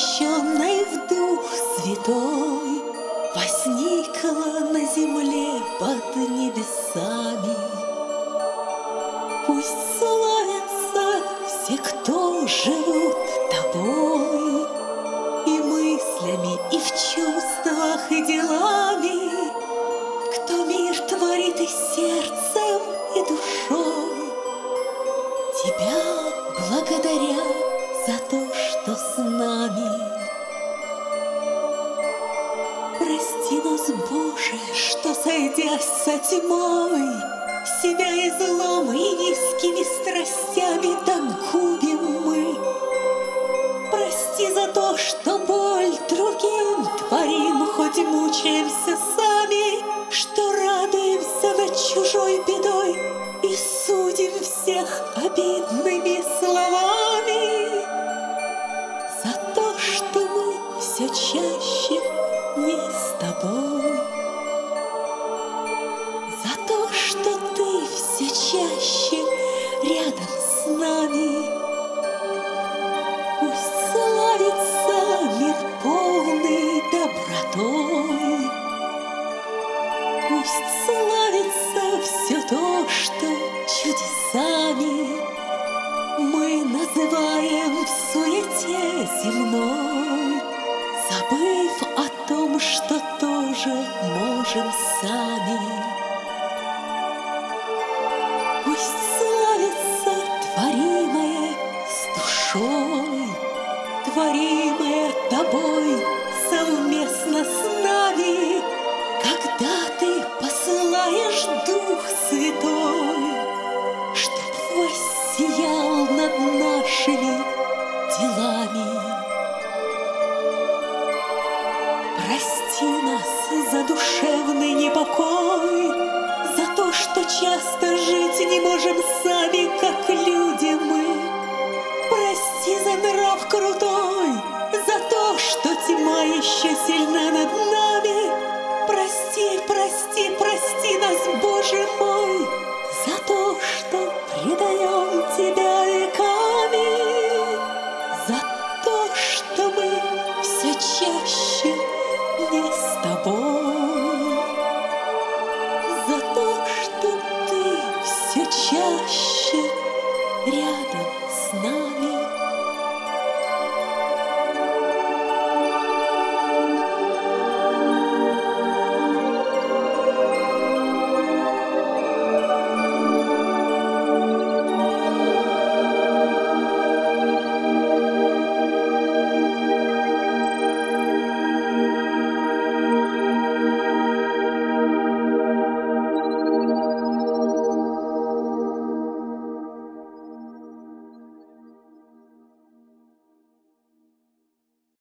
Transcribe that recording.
Обращенной в Дух Святой, возникла на земле под небесами. Пусть славятся все, кто живут тобой, и мыслями, и в чувствах, и делами, кто мир творит и сердцем, и душой. Тебя благодаря за то, что с нами. Прости нас, Боже, что, сойдясь со тьмой, себя и злом, и низкими страстями так губим мы. Прости за то, что боль другим творим, хоть мучаемся сами, что радуемся над чужой бедой и судим всех обидными словами. За то, что мы все чаще не с тобой, за то, что ты все чаще рядом с нами. Пусть славится мир полный добротой, пусть славится все то, что чудесами мы называем в суете земной, забыв о том, что тоже можем сами. Пусть славится творимое с душой, творимое тобой совместно с нами, когда ты посылаешь Дух Святой, чтоб воссиял над нашими делами. Прости нас за душевный непокой, за то, что часто жить не можем сами, как люди мы. Прости за нрав крутой, за то, что тьма еще сильна над нами. Прости, прости, прости нас, Боже мой, за то, что предаем Тебя веками, за то, что